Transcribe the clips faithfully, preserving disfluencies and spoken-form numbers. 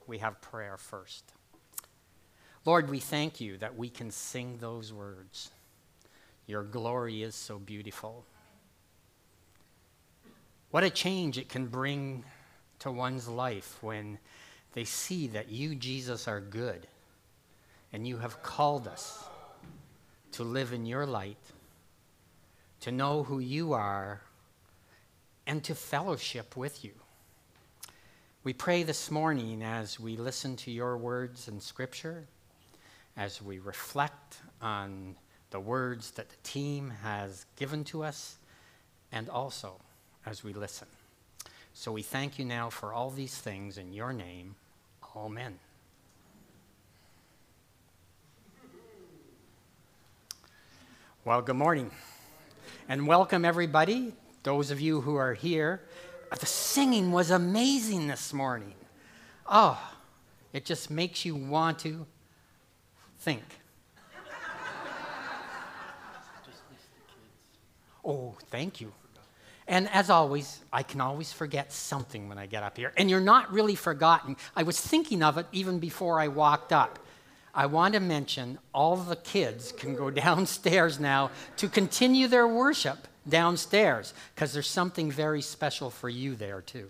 we have prayer first. Lord, we thank you that we can sing those words. Your glory is so beautiful. What a change it can bring to one's life when they see that you, Jesus, are good and you have called us to live in your light, to know who you are, and to fellowship with you. We pray this morning as we listen to your words in Scripture, as we reflect on the words that the team has given to us, and also as we listen. So we thank you now for all these things in your name. Amen. Well, good morning, and welcome everybody, those of you who are here. The singing was amazing this morning. Oh, it just makes you want to think. Oh, thank you. And as always, I can always forget something when I get up here. And you're not really forgotten. I was thinking of it even before I walked up. I want to mention all the kids can go downstairs now to continue their worship downstairs, because there's something very special for you there too.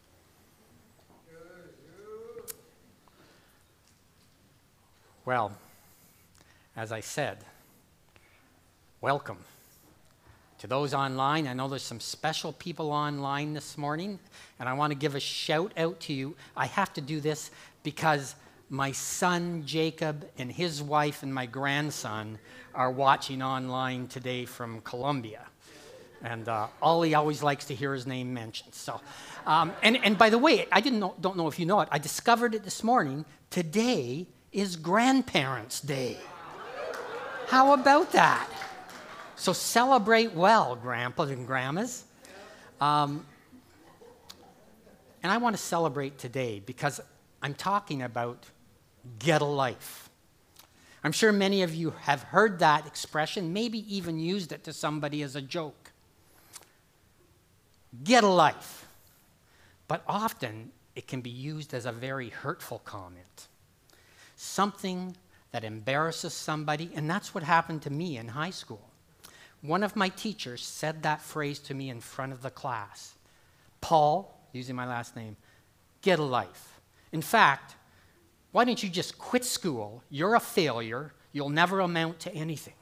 Well, as I said, welcome. To those online, I know there's some special people online this morning, and I want to give a shout out to you. I have to do this because my son Jacob and his wife and my grandson are watching online today from Colombia. And uh, Ollie always likes to hear his name mentioned. So, um, and, and by the way, I didn't know, don't know if you know it, I discovered it this morning. Today is Grandparents' Day. How about that? So celebrate well, grandpas and grandmas. Um, and I want to celebrate today because I'm talking about get a life. I'm sure many of you have heard that expression, maybe even used it to somebody as a joke. Get a life. But often it can be used as a very hurtful comment. Something that embarrasses somebody, and that's what happened to me in high school. One of my teachers said that phrase to me in front of the class. Paul, using my last name, get a life. In fact, why don't you just quit school? You're a failure. You'll never amount to anything.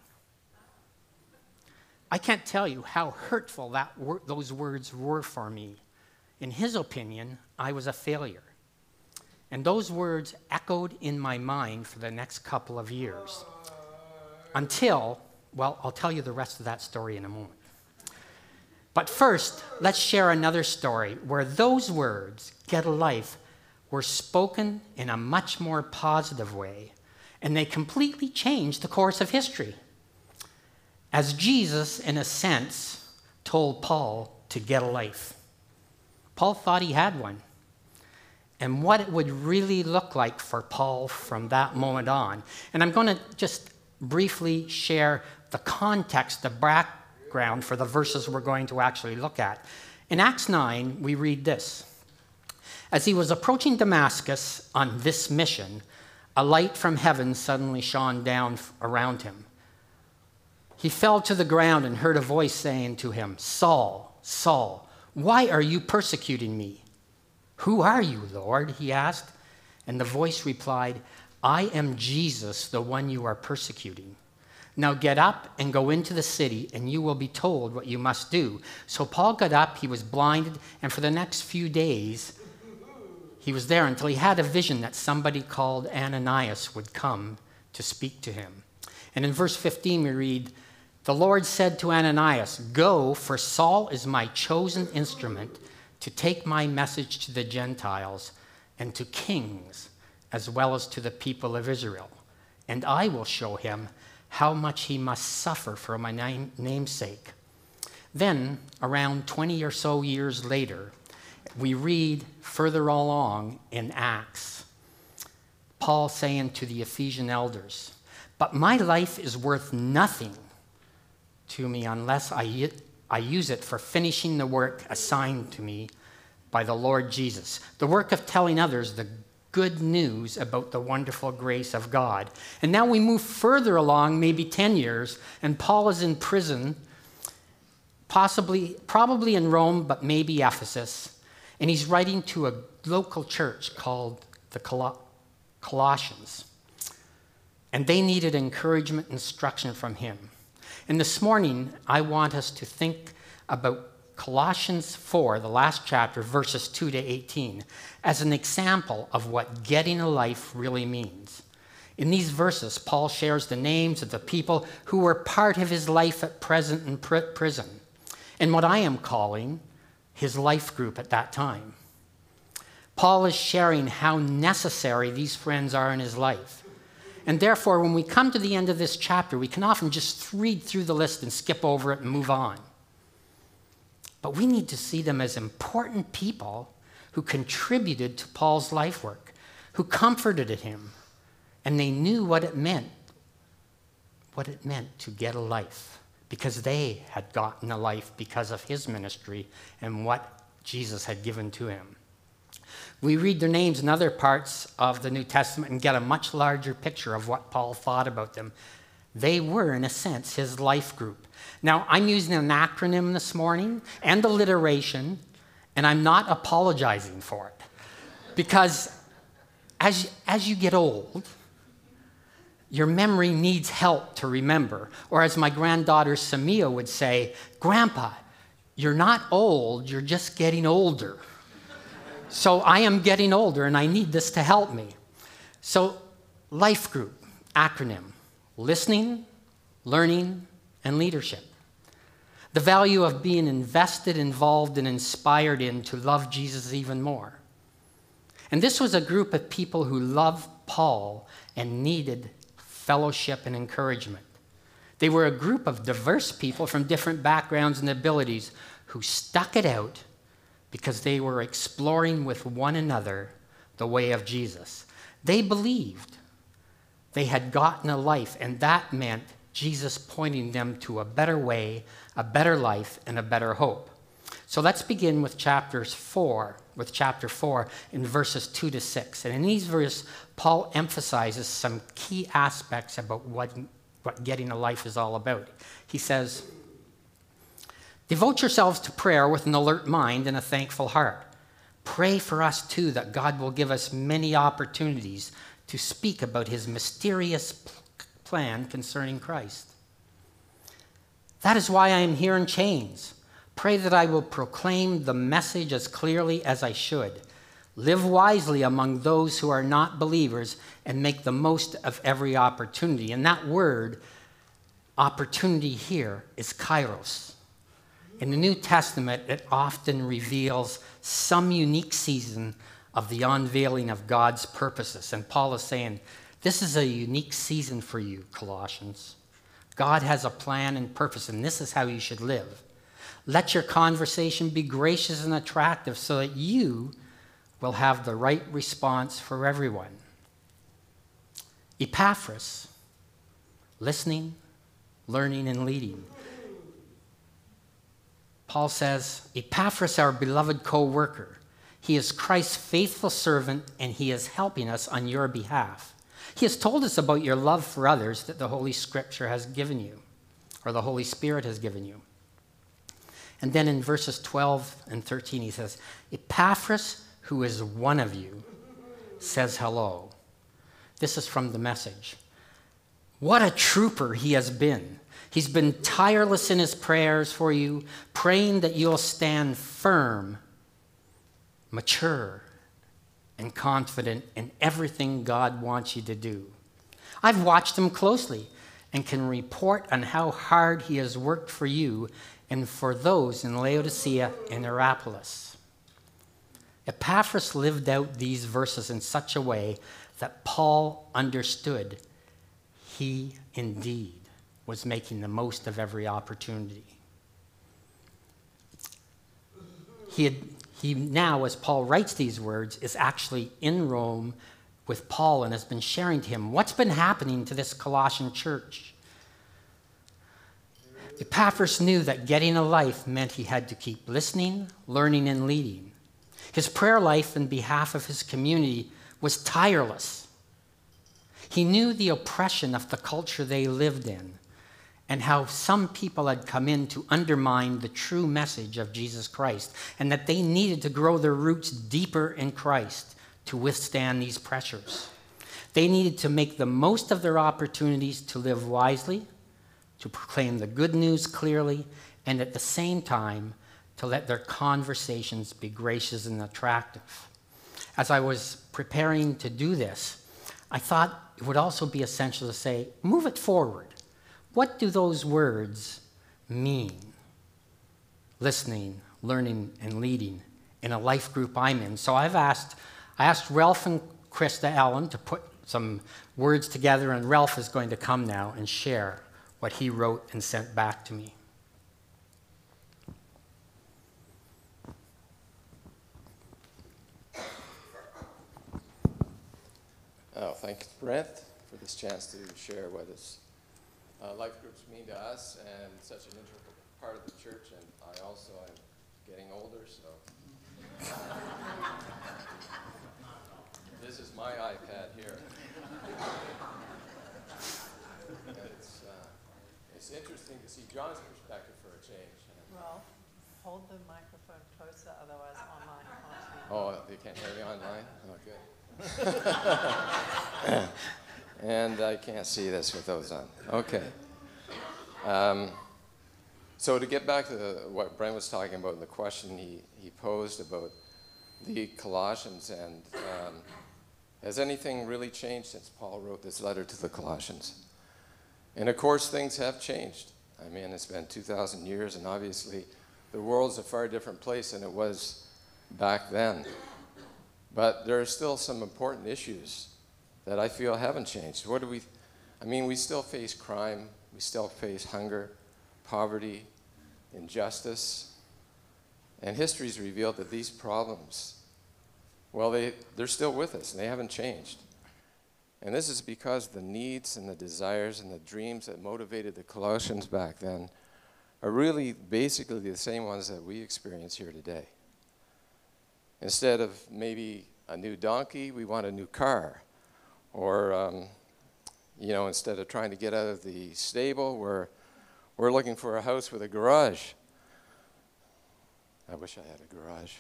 I can't tell you how hurtful that wor- those words were for me. In his opinion, I was a failure. And those words echoed in my mind for the next couple of years. Until, well, I'll tell you the rest of that story in a moment. But first, let's share another story where those words, get a life, were spoken in a much more positive way, and they completely changed the course of history. As Jesus, in a sense, told Paul to get a life. Paul thought he had one. And what it would really look like for Paul from that moment on. And I'm going to just briefly share the context, the background for the verses we're going to actually look at. In Acts nine, we read this. As he was approaching Damascus on this mission, a light from heaven suddenly shone down around him. He fell to the ground and heard a voice saying to him, Saul, Saul, why are you persecuting me? Who are you, Lord? He asked. And the voice replied, I am Jesus, the one you are persecuting. Now get up and go into the city, and you will be told what you must do. So Paul got up, he was blinded, and for the next few days, he was there until he had a vision that somebody called Ananias would come to speak to him. And in verse fifteen, we read, the Lord said to Ananias, go, for Saul is my chosen instrument to take my message to the Gentiles and to kings, as well as to the people of Israel. And I will show him how much he must suffer for my name, name's sake. Then, around twenty or so years later, we read further along in Acts, Paul saying to the Ephesian elders, but my life is worth nothing to me unless I, I use it for finishing the work assigned to me by the Lord Jesus, the work of telling others the good news about the wonderful grace of God. And now we move further along, maybe ten years, and Paul is in prison, possibly, probably in Rome, but maybe Ephesus. And he's writing to a local church called the Col- Colossians. And they needed encouragement and instruction from him. And this morning, I want us to think about Colossians four, the last chapter, verses two to eighteen, as an example of what getting a life really means. In these verses, Paul shares the names of the people who were part of his life at present in pr- prison, and what I am calling his life group at that time. Paul is sharing how necessary these friends are in his life. And therefore, when we come to the end of this chapter, we can often just read through the list and skip over it and move on. But we need to see them as important people who contributed to Paul's life work, who comforted him, and they knew what it meant, what it meant to get a life, because they had gotten a life because of his ministry and what Jesus had given to him. We read their names in other parts of the New Testament and get a much larger picture of what Paul thought about them. They were, in a sense, his life group. Now, I'm using an acronym this morning and alliteration, and I'm not apologizing for it. Because as, as you get old, your memory needs help to remember. Or as my granddaughter Samia would say, Grandpa, you're not old, you're just getting older. So I am getting older, and I need this to help me. So life group, acronym, listening, learning, and leadership. The value of being invested, involved, and inspired in to love Jesus even more. And this was a group of people who loved Paul and needed fellowship and encouragement. They were a group of diverse people from different backgrounds and abilities who stuck it out because they were exploring with one another the way of Jesus. They believed they had gotten a life, and that meant Jesus pointing them to a better way, a better life, and a better hope. So let's begin with chapters four, with chapter four in verses two to six. And in these verses, Paul emphasizes some key aspects about what, what getting a life is all about. He says, devote yourselves to prayer with an alert mind and a thankful heart. Pray for us, too, that God will give us many opportunities to speak about his mysterious plan concerning Christ. That is why I am here in chains. Pray that I will proclaim the message as clearly as I should. Live wisely among those who are not believers and make the most of every opportunity. And that word, opportunity here, is kairos. In the New Testament, it often reveals some unique season of the unveiling of God's purposes. And Paul is saying, this is a unique season for you, Colossians. God has a plan and purpose, and this is how you should live. Let your conversation be gracious and attractive so that you will have the right response for everyone. Epaphras, listening, learning, and leading. Paul says, Epaphras, our beloved co-worker, he is Christ's faithful servant, and he is helping us on your behalf. He has told us about your love for others that the Holy Scripture has given you, or the Holy Spirit has given you. And then in verses twelve and thirteen, he says, Epaphras, who is one of you, says hello. This is from the Message. What a trooper he has been. He's been tireless in his prayers for you, praying that you'll stand firm, mature, and confident in everything God wants you to do. I've watched him closely and can report on how hard he has worked for you and for those in Laodicea and Hierapolis. Epaphras lived out these verses in such a way that Paul understood he indeed was making the most of every opportunity. He, had, he now, as Paul writes these words, is actually in Rome with Paul and has been sharing to him what's been happening to this Colossian church. Epaphras knew that getting a life meant he had to keep listening, learning, and leading. His prayer life in behalf of his community was tireless. He knew the oppression of the culture they lived in and how some people had come in to undermine the true message of Jesus Christ, and that they needed to grow their roots deeper in Christ to withstand these pressures. They needed to make the most of their opportunities to live wisely, to proclaim the good news clearly, and at the same time, to let their conversations be gracious and attractive. As I was preparing to do this, I thought it would also be essential to say, move it forward. What do those words mean? Listening, learning, and leading in a life group I'm in. So I've asked, I asked Ralph and Krista Allen to put some words together, and Ralph is going to come now and share what he wrote and sent back to me. Oh, thanks, Brent, for this chance to share what is uh, life groups mean to us and such an integral part of the church. And I also am getting older, so this is my iPad here. And it's uh, it's interesting to see John's perspective for a change. Well, hold the microphone closer, otherwise online can't hear you. Oh, they can't hear me online? Oh, good. And I can't see this with those on. Okay. Um, so to get back to the, what Brent was talking about, and the question he, he posed about the Colossians, and um, has anything really changed since Paul wrote this letter to the Colossians? And of course, things have changed. I mean, it's been two thousand years, and obviously the world's a far different place than it was back then. But there are still some important issues that I feel haven't changed. What do we, I mean, we still face crime, we still face hunger, poverty, injustice, and history's revealed that these problems, well, they, they're still with us, and they haven't changed. And this is because the needs and the desires and the dreams that motivated the Colossians back then are really basically the same ones that we experience here today. Instead of maybe a new donkey, we want a new car. Or, um, you know, instead of trying to get out of the stable, we're, we're looking for a house with a garage. I wish I had a garage.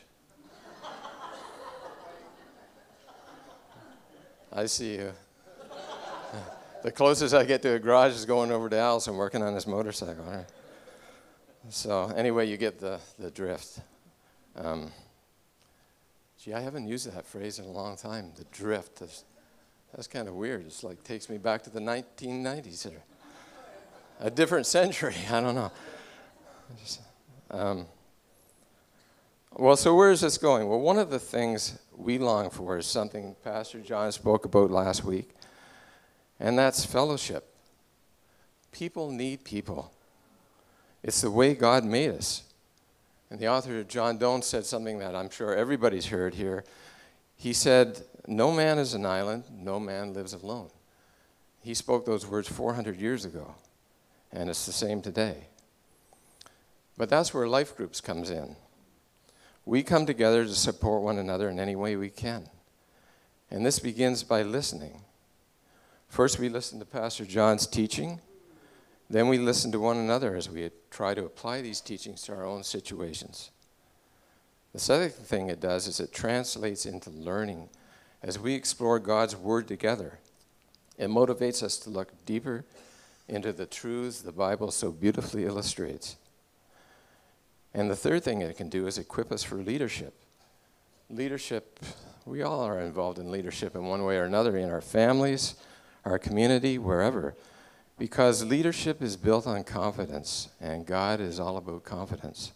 I see you. The closest I get to a garage is going over to Allison working on his motorcycle. Right? So anyway, you get the, the drift. Um, Gee, I haven't used that phrase in a long time, the drift. That's, that's kind of weird. It's like takes me back to the nineteen nineties or a different century. I don't know. Just, um, well, so where is this going? Well, one of the things we long for is something Pastor John spoke about last week, and that's fellowship. People need people. It's the way God made us. And the author, John Doan, said something that I'm sure everybody's heard here. He said, no man is an island, no man lives alone. He spoke those words four hundred years ago, and it's the same today. But that's where life groups comes in. We come together to support one another in any way we can. And this begins by listening. First, we listen to Pastor John's teaching. Then we listen to one another as we try to apply these teachings to our own situations. The second thing it does is it translates into learning. As we explore God's Word together, it motivates us to look deeper into the truths the Bible so beautifully illustrates. And the third thing it can do is equip us for leadership. Leadership, we all are involved in leadership in one way or another, in our families, our community, wherever. Because leadership is built on confidence, and God is all about confidence.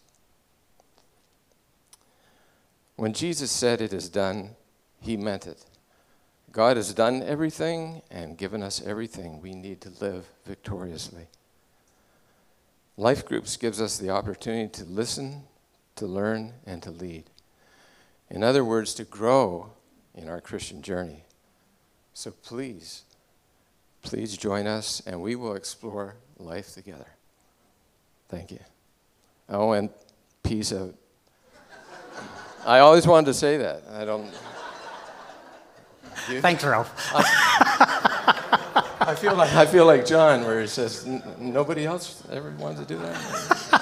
When Jesus said it is done, he meant it. God has done everything and given us everything we need to live victoriously. Life groups gives us the opportunity to listen, to learn, and to lead. In other words, to grow in our Christian journey. So please, Please join us, and we will explore life together. Thank you. Oh, and peace out. I always wanted to say that. I don't. You- Thanks, Ralph. I feel like I feel like John, where he says, "N- nobody else ever wanted to do that."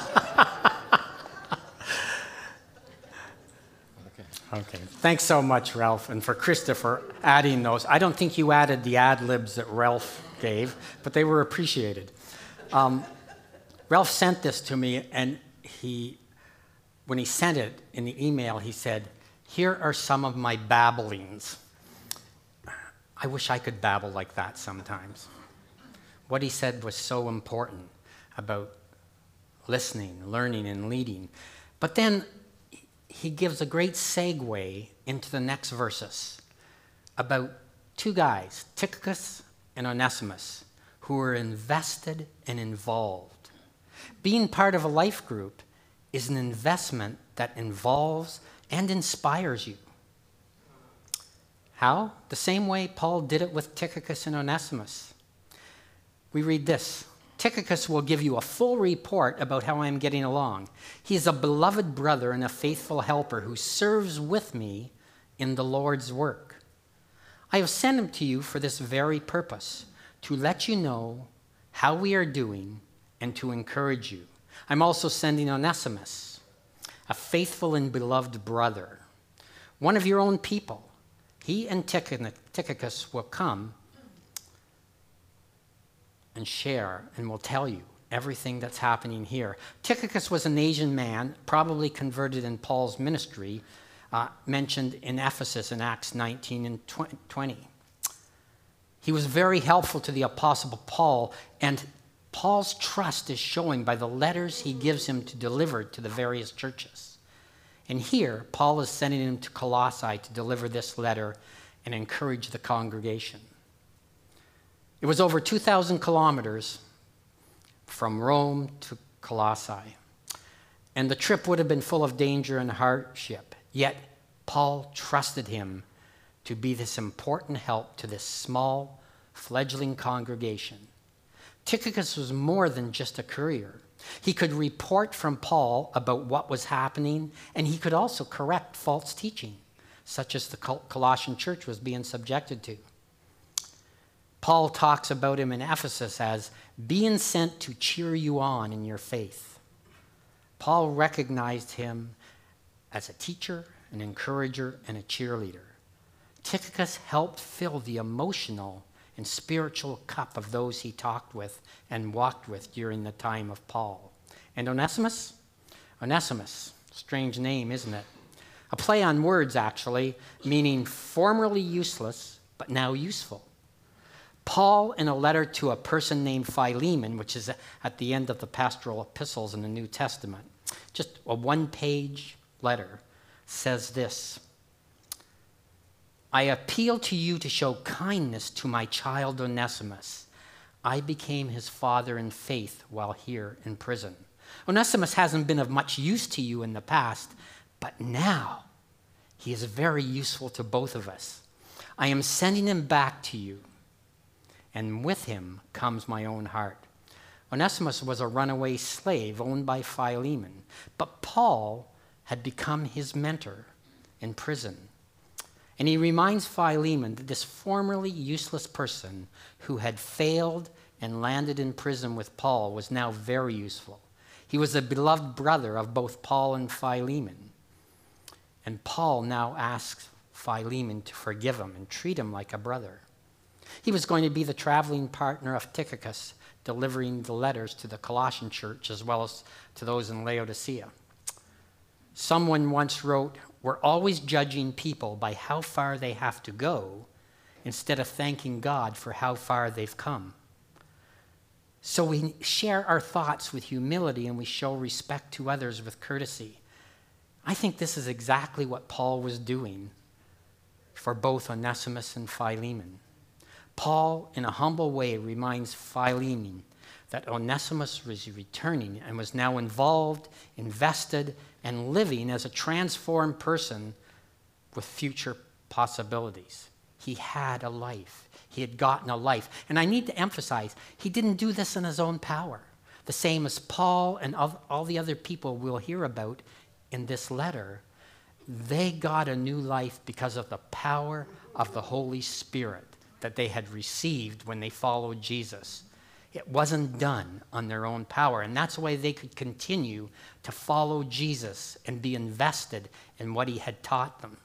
Okay. Thanks so much, Ralph, and for Christopher adding those. I don't think you added the ad libs that Ralph gave, but they were appreciated. Um, Ralph sent this to me, and he, when he sent it in the email, he said, "Here are some of my babblings." I wish I could babble like that sometimes. What he said was so important about listening, learning, and leading. But then he gives a great segue into the next verses about two guys, Tychicus and Onesimus, who were invested and involved. Being part of a life group is an investment that involves and inspires you. How? The same way Paul did it with Tychicus and Onesimus. We read this: Tychicus will give you a full report about how I am getting along. He is a beloved brother and a faithful helper who serves with me in the Lord's work. I have sent him to you for this very purpose, to let you know how we are doing and to encourage you. I'm also sending Onesimus, a faithful and beloved brother, one of your own people. He and Tychicus will come and share and will tell you everything that's happening here. Tychicus was an Asian man, probably converted in Paul's ministry, uh, mentioned in Ephesus in Acts nineteen and twenty. He was very helpful to the Apostle Paul, and Paul's trust is showing by the letters he gives him to deliver to the various churches. And here, Paul is sending him to Colossae to deliver this letter and encourage the congregation. It was over two thousand kilometers from Rome to Colossae, and the trip would have been full of danger and hardship. Yet, Paul trusted him to be this important help to this small, fledgling congregation. Tychicus was more than just a courier. He could report from Paul about what was happening, and he could also correct false teaching, such as the Colossian church was being subjected to. Paul talks about him in Ephesus as being sent to cheer you on in your faith. Paul recognized him as a teacher, an encourager, and a cheerleader. Tychicus helped fill the emotional and spiritual cup of those he talked with and walked with during the time of Paul. And Onesimus? Onesimus, strange name, isn't it? A play on words, actually, meaning formerly useless, but now useful. Paul, in a letter to a person named Philemon, which is at the end of the pastoral epistles in the New Testament, just a one-page letter, says this: I appeal to you to show kindness to my child Onesimus. I became his father in faith while here in prison. Onesimus hasn't been of much use to you in the past, but now he is very useful to both of us. I am sending him back to you, and with him comes my own heart. Onesimus was a runaway slave owned by Philemon, but Paul had become his mentor in prison. And he reminds Philemon that this formerly useless person who had failed and landed in prison with Paul was now very useful. He was a beloved brother of both Paul and Philemon. And Paul now asks Philemon to forgive him and treat him like a brother. He was going to be the traveling partner of Tychicus, delivering the letters to the Colossian church as well as to those in Laodicea. Someone once wrote, "We're always judging people by how far they have to go instead of thanking God for how far they've come." So we share our thoughts with humility and we show respect to others with courtesy. I think this is exactly what Paul was doing for both Onesimus and Philemon. Paul, in a humble way, reminds Philemon that Onesimus was returning and was now involved, invested, and living as a transformed person with future possibilities. He had a life. He had gotten a life. And I need to emphasize, he didn't do this in his own power. The same as Paul and all the other people we'll hear about in this letter. They got a new life because of the power of the Holy Spirit that they had received when they followed Jesus. It wasn't done on their own power, and that's why they could continue to follow Jesus and be invested in what he had taught them.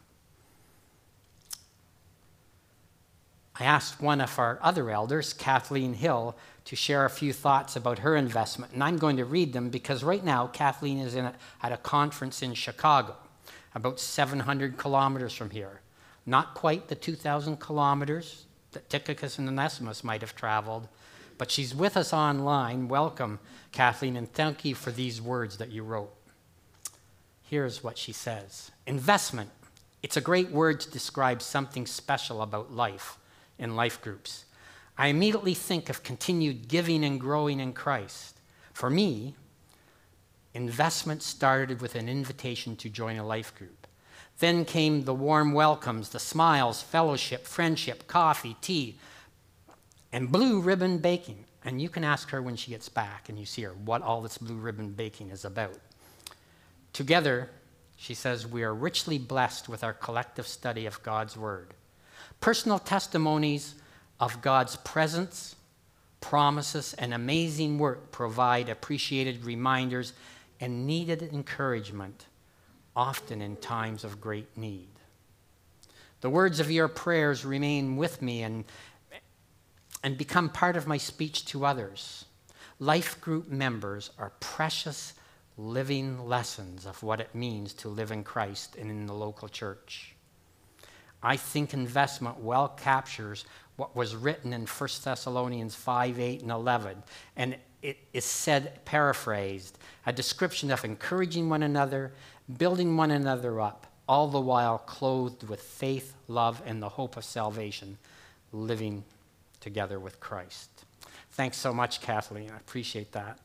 I asked one of our other elders, Kathleen Hill, to share a few thoughts about her investment, and I'm going to read them because right now Kathleen is in a, at a conference in Chicago, about seven hundred kilometers from here. Not quite the two thousand kilometers that Tychicus and Onesimus might have traveled, but she's with us online. Welcome, Kathleen, and thank you for these words that you wrote. Here's what she says. Investment. It's a great word to describe something special about life in life groups. I immediately think of continued giving and growing in Christ. For me, investment started with an invitation to join a life group. Then came the warm welcomes, the smiles, fellowship, friendship, coffee, tea, and blue ribbon baking. And you can ask her when she gets back and you see her what all this blue ribbon baking is about. Together, she says, we are richly blessed with our collective study of God's Word. Personal testimonies of God's presence, promises, and amazing work provide appreciated reminders and needed encouragement, often in times of great need. The words of your prayers remain with me and, and become part of my speech to others. Life group members are precious living lessons of what it means to live in Christ and in the local church. I think investment well captures what was written in First Thessalonians five, eight, and eleven. And it is said, paraphrased, a description of encouraging one another, building one another up, all the while clothed with faith, love, and the hope of salvation, living together with Christ. Thanks so much, Kathleen. I appreciate that.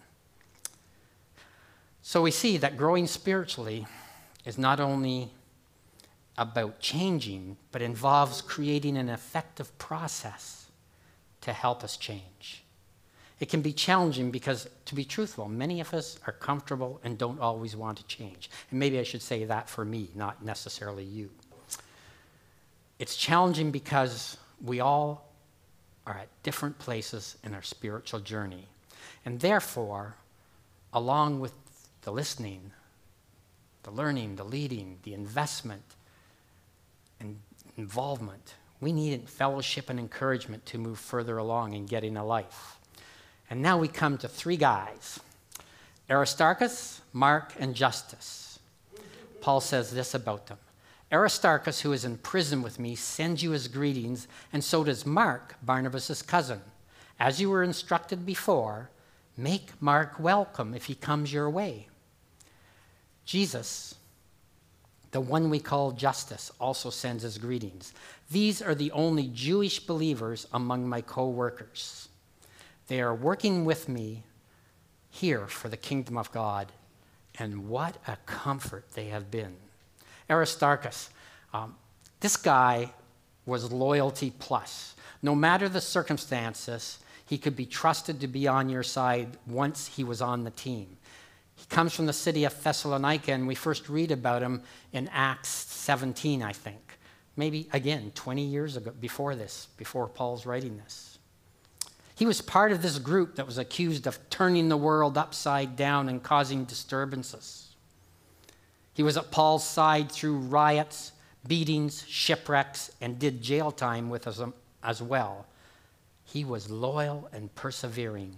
So we see that growing spiritually is not only about changing, but involves creating an effective process to help us change. It can be challenging because, to be truthful, many of us are comfortable and don't always want to change. And maybe I should say that for me, not necessarily you. It's challenging because we all are at different places in our spiritual journey. And therefore, along with the listening, the learning, the leading, the investment, and involvement, we need fellowship and encouragement to move further along in getting a life. And now we come to three guys, Aristarchus, Mark, and Justus. Paul says this about them. Aristarchus, who is in prison with me, sends you his greetings, and so does Mark, Barnabas' cousin. As you were instructed before, make Mark welcome if he comes your way. Jesus, the one we call Justus, also sends his greetings. These are the only Jewish believers among my co-workers. They are working with me here for the kingdom of God, and what a comfort they have been. Aristarchus, um, this guy was loyalty plus. No matter the circumstances, he could be trusted to be on your side once he was on the team. He comes from the city of Thessalonica, and we first read about him in Acts seventeen, I think. Maybe, again, twenty years ago, before this, before Paul's writing this. He was part of this group that was accused of turning the world upside down and causing disturbances. He was at Paul's side through riots, beatings, shipwrecks, and did jail time with us as well. He was loyal and persevering.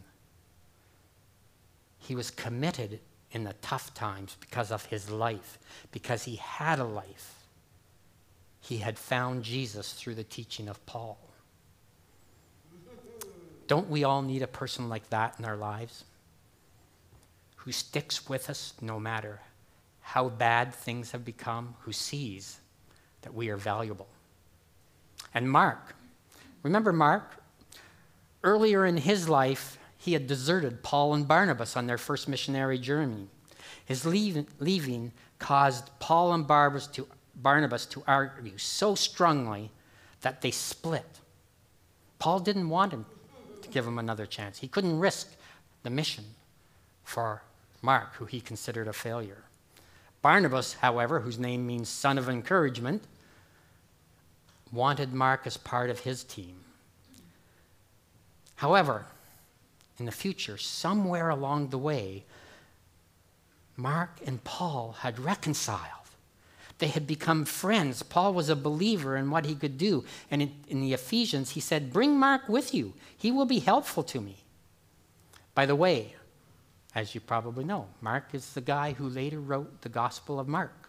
He was committed in the tough times because of his life, because he had a life. He had found Jesus through the teaching of Paul. Don't we all need a person like that in our lives? Who sticks with us no matter how bad things have become, who sees that we are valuable. And Mark, remember Mark? Earlier in his life, he had deserted Paul and Barnabas on their first missionary journey. His leave, leaving caused Paul and Barnabas to, Barnabas to argue so strongly that they split. Paul didn't want him to give him another chance. He couldn't risk the mission for Mark, who he considered a failure. Barnabas, however, whose name means son of encouragement, wanted Mark as part of his team. However, in the future, somewhere along the way, Mark and Paul had reconciled. They had become friends. Paul was a believer in what he could do. And in, in the Ephesians, he said, bring Mark with you. He will be helpful to me. By the way, as you probably know, Mark is the guy who later wrote the Gospel of Mark.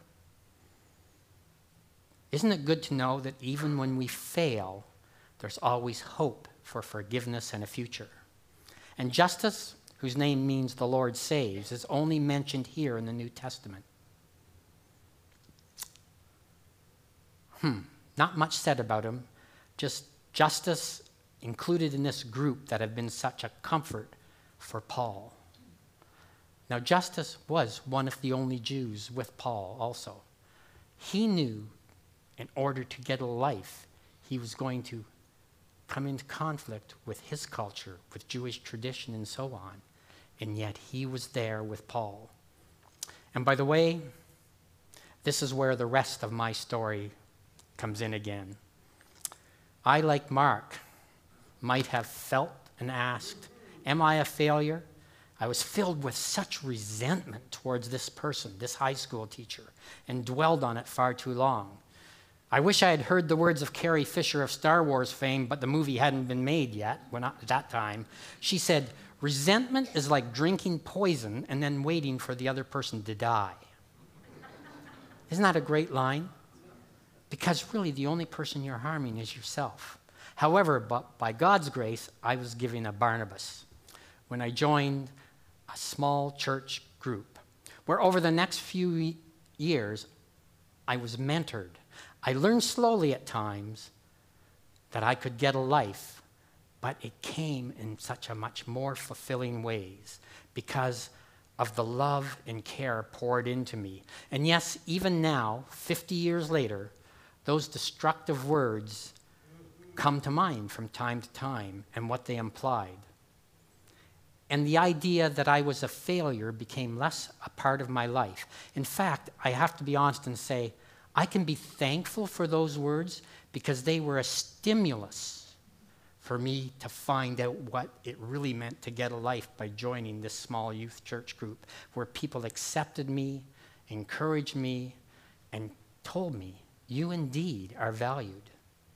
Isn't it good to know that even when we fail, there's always hope for forgiveness and a future? And Justus, whose name means the Lord saves, is only mentioned here in the New Testament. Hmm, not much said about him, just Justus included in this group that have been such a comfort for Paul. Now, Justus was one of the only Jews with Paul also. He knew in order to get a life, he was going to come into conflict with his culture, with Jewish tradition and so on. And yet he was there with Paul. And by the way, this is where the rest of my story comes in again. I, like Mark, might have felt and asked, am I a failure? I was filled with such resentment towards this person, this high school teacher, and dwelled on it far too long. I wish I had heard the words of Carrie Fisher of Star Wars fame, but the movie hadn't been made yet, when at that time. She said, resentment is like drinking poison and then waiting for the other person to die. Isn't that a great line? Because really the only person you're harming is yourself. However, but by God's grace, I was given a Barnabas when I joined a small church group where over the next few years, I was mentored. I learned slowly at times that I could get a life, but it came in such a much more fulfilling ways because of the love and care poured into me. And yes, even now, fifty years later, those destructive words come to mind from time to time and what they implied. And the idea that I was a failure became less a part of my life. In fact, I have to be honest and say, I can be thankful for those words because they were a stimulus for me to find out what it really meant to get a life by joining this small youth church group where people accepted me, encouraged me, and told me, you indeed are valued.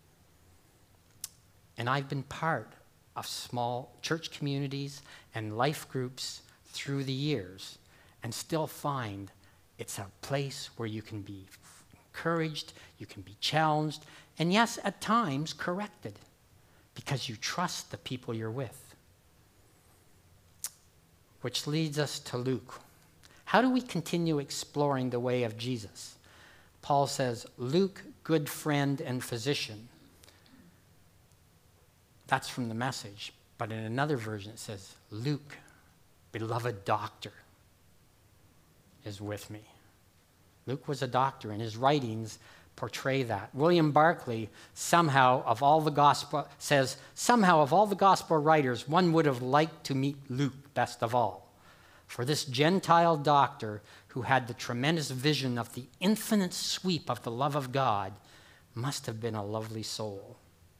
And I've been part of small church communities and life groups through the years and still find it's a place where you can be encouraged, you can be challenged, and yes, at times corrected because you trust the people you're with. Which leads us to Luke. How do we continue exploring the way of Jesus? Paul says, Luke, good friend and physician. That's from the Message. But in another version it says, Luke, beloved doctor, is with me. Luke was a doctor, and his writings portray that. William Barclay somehow of all the gospel says, somehow of all the gospel writers, one would have liked to meet Luke best of all. For this Gentile doctor who had the tremendous vision of the infinite sweep of the love of God must have been a lovely soul.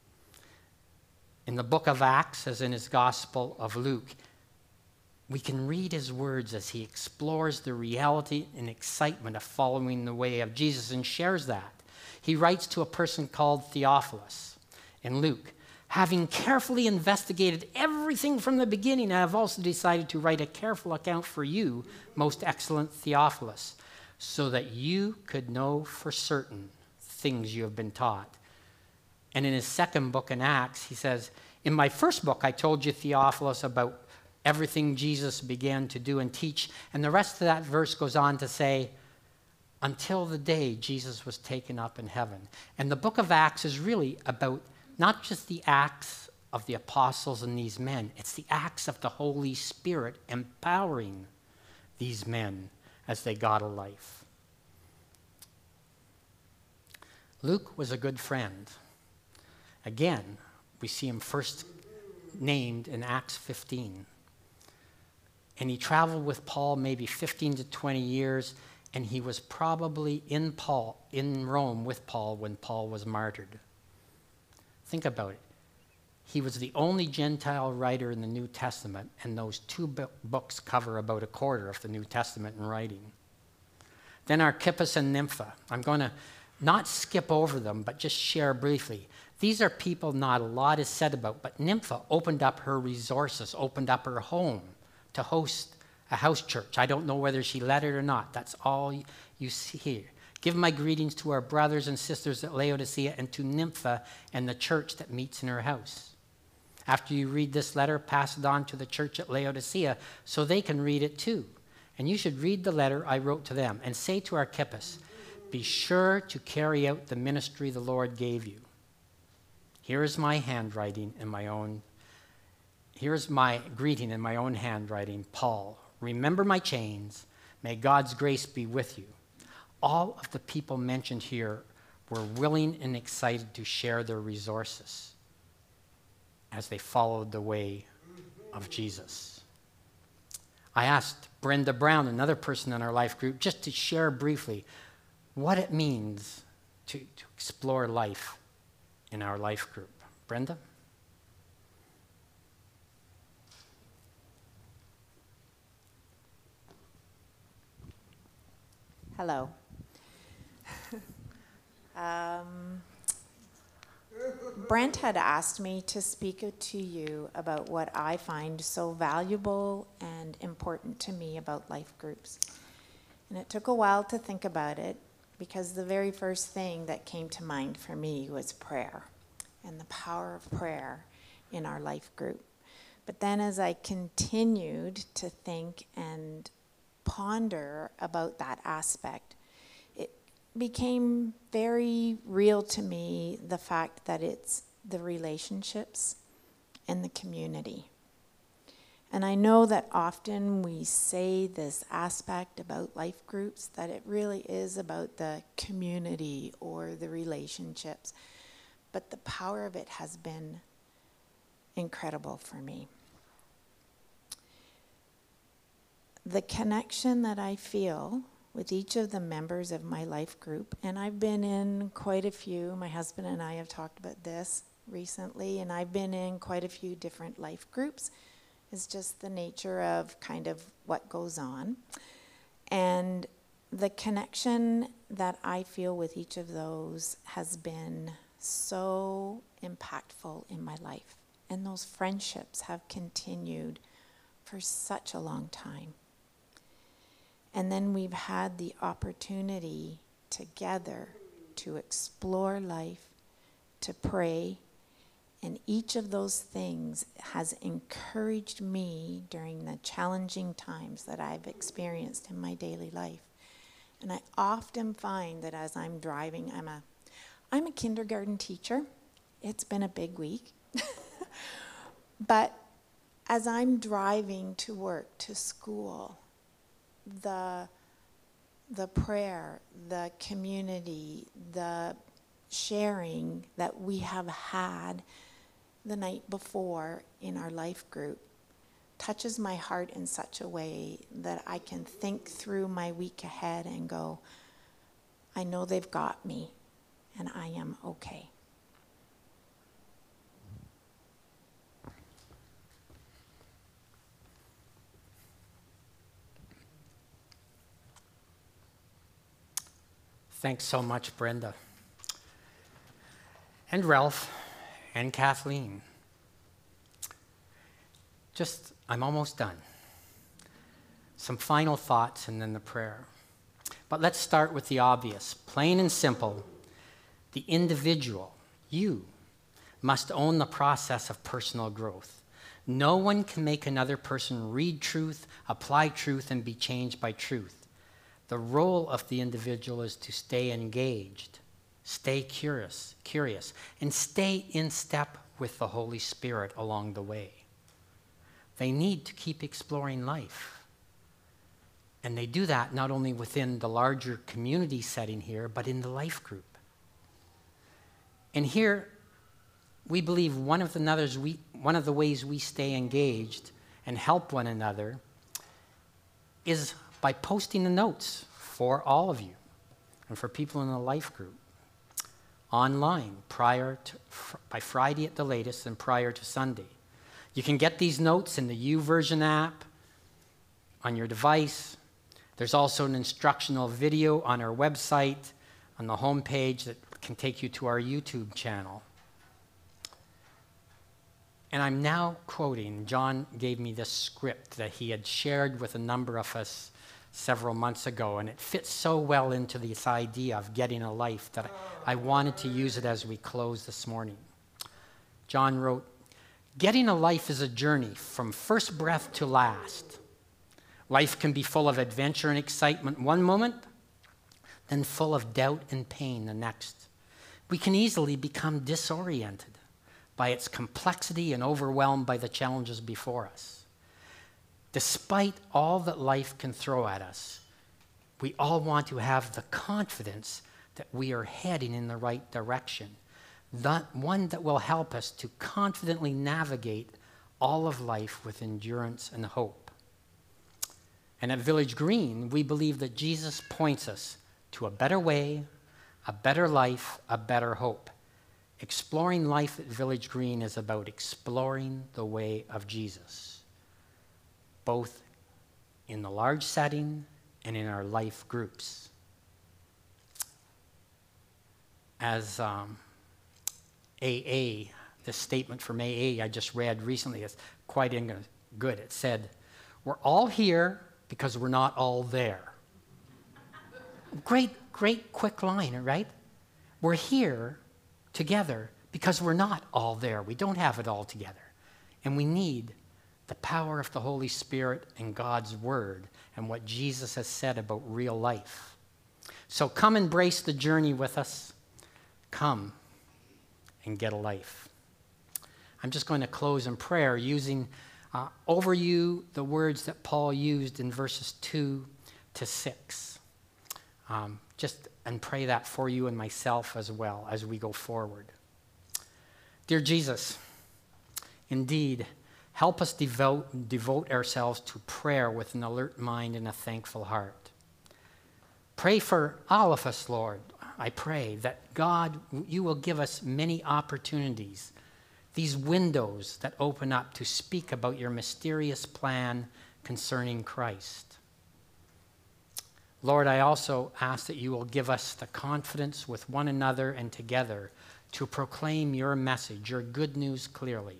In the book of Acts, as in his Gospel of Luke, we can read his words as he explores the reality and excitement of following the way of Jesus and shares that. He writes to a person called Theophilus in Luke, having carefully investigated everything from the beginning, I have also decided to write a careful account for you, most excellent Theophilus, so that you could know for certain things you have been taught. And in his second book in Acts, he says, in my first book, I told you, Theophilus, about everything Jesus began to do and teach. And the rest of that verse goes on to say, until the day Jesus was taken up in heaven. And the book of Acts is really about not just the acts of the apostles and these men, it's the acts of the Holy Spirit empowering these men as they got a life. Luke was a good friend. Again, we see him first named in Acts fifteen. And he traveled with Paul maybe fifteen to twenty years, and he was probably in Paul, in Rome with Paul when Paul was martyred. Think about it. He was the only Gentile writer in the New Testament, and those two bu- books cover about a quarter of the New Testament in writing. Then Archippus and Nympha. I'm going to not skip over them, but just share briefly. These are people not a lot is said about, but Nympha opened up her resources, opened up her home to host a house church. I don't know whether she let it or not. That's all you see here. Give my greetings to our brothers and sisters at Laodicea and to Nympha and the church that meets in her house. After you read this letter, pass it on to the church at Laodicea so they can read it too. And you should read the letter I wrote to them and say to Archippus, be sure to carry out the ministry the Lord gave you. Here is my handwriting in my own, here's my greeting in my own handwriting, Paul. Remember my chains. May God's grace be with you. All of the people mentioned here were willing and excited to share their resources as they followed the way of Jesus. I asked Brenda Brown, another person in our life group, just to share briefly what it means to, to explore life in our life group. Brenda? Hello. um, Brent had asked me to speak to you about what I find so valuable and important to me about life groups. And it took a while to think about it because the very first thing that came to mind for me was prayer and the power of prayer in our life group. But then as I continued to think and ponder about that aspect, it became very real to me, the fact that it's the relationships and the community. And I know that often we say this aspect about life groups, that it really is about the community or the relationships, but the power of it has been incredible for me. The connection that I feel with each of the members of my life group, and I've been in quite a few, my husband and I have talked about this recently, and I've been in quite a few different life groups. It's just the nature of kind of what goes on. And the connection that I feel with each of those has been so impactful in my life. And those friendships have continued for such a long time. And then we've had the opportunity together to explore life, to pray, and each of those things has encouraged me during the challenging times that I've experienced in my daily life. And I often find that as I'm driving, I'm a, I'm a kindergarten teacher. It's been a big week. But as I'm driving to work, to school, the the prayer, the community, the sharing that we have had the night before in our life group touches my heart in such a way that I can think through my week ahead and go, I know they've got me and I am okay. Thanks so much, Brenda. And Ralph and Kathleen. Just, I'm almost done. Some final thoughts and then the prayer. But let's start with the obvious. Plain and simple, the individual, you, must own the process of personal growth. No one can make another person read truth, apply truth, and be changed by truth. The role of the individual is to stay engaged, stay curious, curious, and stay in step with the Holy Spirit along the way. They need to keep exploring life. And they do that not only within the larger community setting here, but in the life group. And here, we believe one of the, others we, one of the ways we stay engaged and help one another is by posting the notes for all of you and for people in the life group. online prior to, fr- by Friday at the latest and prior to Sunday. You can get these notes in the YouVersion app on your device. There's also an instructional video on our website on the homepage that can take you to our YouTube channel. And I'm now quoting, John gave me this script that he had shared with a number of us several months ago, and it fits so well into this idea of getting a life that I wanted to use it as we close this morning. John wrote, "Getting a life is a journey from first breath to last. Life can be full of adventure and excitement one moment, then full of doubt and pain the next. We can easily become disoriented by its complexity and overwhelmed by the challenges before us. Despite all that life can throw at us, we all want to have the confidence that we are heading in the right direction, that one that will help us to confidently navigate all of life with endurance and hope. And at Village Green, we believe that Jesus points us to a better way, a better life, a better hope. Exploring life at Village Green is about exploring the way of Jesus, both in the large setting and in our life groups. As um, A A, the statement from A A I just read recently is quite good. It said, "We're all here because we're not all there." Great, great quick line, right? We're here together because we're not all there. We don't have it all together. And we need the power of the Holy Spirit and God's Word and what Jesus has said about real life. So come embrace the journey with us. Come and get a life. I'm just going to close in prayer using uh, over you the words that Paul used in verses two to six. Um, just and pray that for you and myself as well as we go forward. Dear Jesus, indeed, help us devote, devote ourselves to prayer with an alert mind and a thankful heart. Pray for all of us, Lord. I pray that God, you will give us many opportunities, these windows that open up to speak about your mysterious plan concerning Christ. Lord, I also ask that you will give us the confidence with one another and together to proclaim your message, your good news clearly.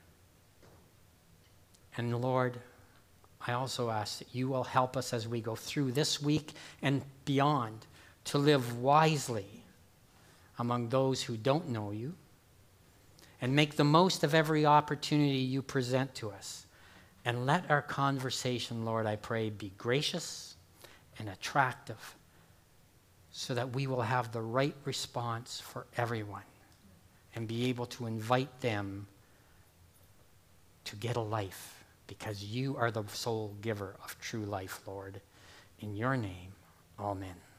And Lord, I also ask that you will help us as we go through this week and beyond to live wisely among those who don't know you and make the most of every opportunity you present to us. And let our conversation, Lord, I pray, be gracious and attractive so that we will have the right response for everyone and be able to invite them to get a life because you are the sole giver of true life, Lord. In your name, amen.